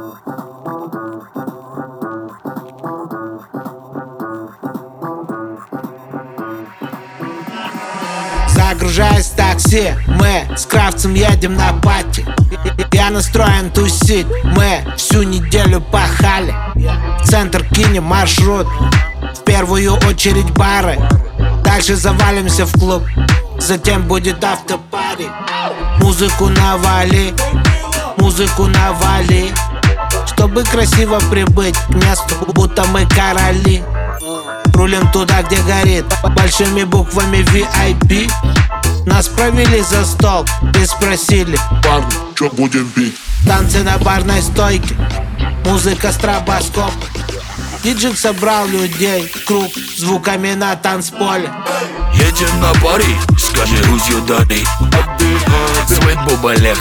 Загружаясь в такси, мы с Кравцем едем на пати. Я настроен тусить, мы всю неделю пахали. В центр кинем маршрут, в первую очередь бары. Дальше завалимся в клуб, затем будет автопари. Музыку навали, музыку навали, чтобы красиво прибыть к месту, будто мы короли. Рулим туда, где горит большими буквами VIP. Нас провели за стол и спросили: парни, чё будем пить? Танцы на барной стойке, музыка стробоскоп. Диджей собрал людей в круг звуками на танцполе. Едем на пари, скажи, who's your daddy? Свет Бубалех,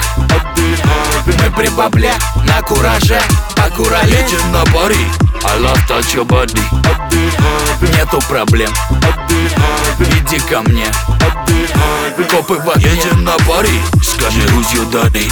мы при бабле, на кураже, аккурали. Едем на пари, I love touch your body. Нету проблем, иди ко мне. Копы в огне. Едем на пари, скажи, who's your daddy?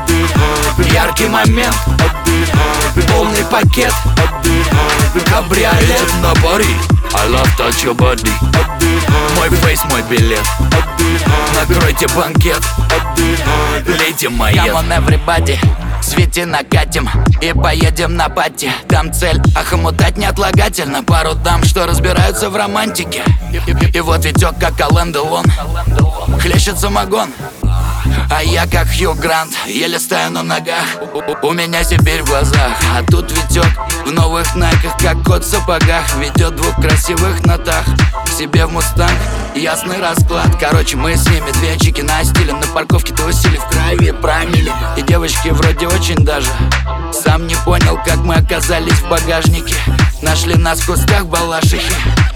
Яркий момент, полный пакет, кабриолет. Едем на пари, I love touch your body. Мой фейс, мой билет, накройте банкет, лейте моет. Come on everybody, свети накатим и поедем на пати. Там цель охомутать неотлагательно пару дам, что разбираются в романтике. И вот Витек как Ален Делон, хлещет самогон, а я как Хью Грант, еле стою на ногах. У меня Сибирь в глазах, а тут Витек в новых найках, как кот в сапогах. Ведет двух красивых нотах к себе в мустанг, ясный расклад. Короче, мы с ними две чики на стиле. На парковке тусили, в крови промили. И девочки вроде очень даже. Сам не понял, как мы оказались в багажнике. Нашли нас в кустах балашихи.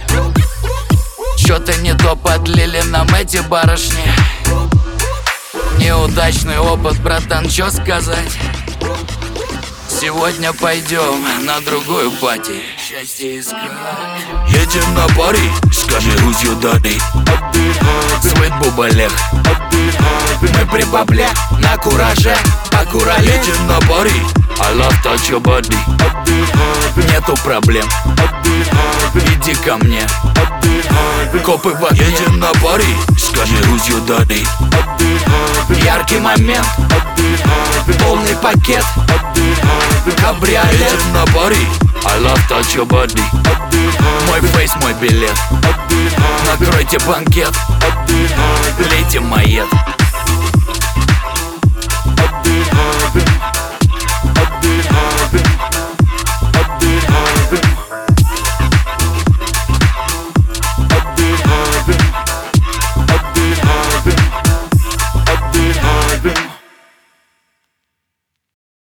Чё-то не то подлили нам эти барышни. Неудачный опыт, братан, чё сказать? Сегодня пойдем на другую пати. Счастье искать. Едем на пари, скажи, who's your daddy? Свет Бубалех, мы при бабле, на кураже, аккурали. Едем на пари, I love touch your body. Нету проблем, иди ко мне. Копы в огне. Едем на пари, скажи, who's your daddy? Яркий момент, полный пакет, кабриолет. Едем на пари, I love touch your body. Мой фейс, мой билет, накройте банкет, лейте моет.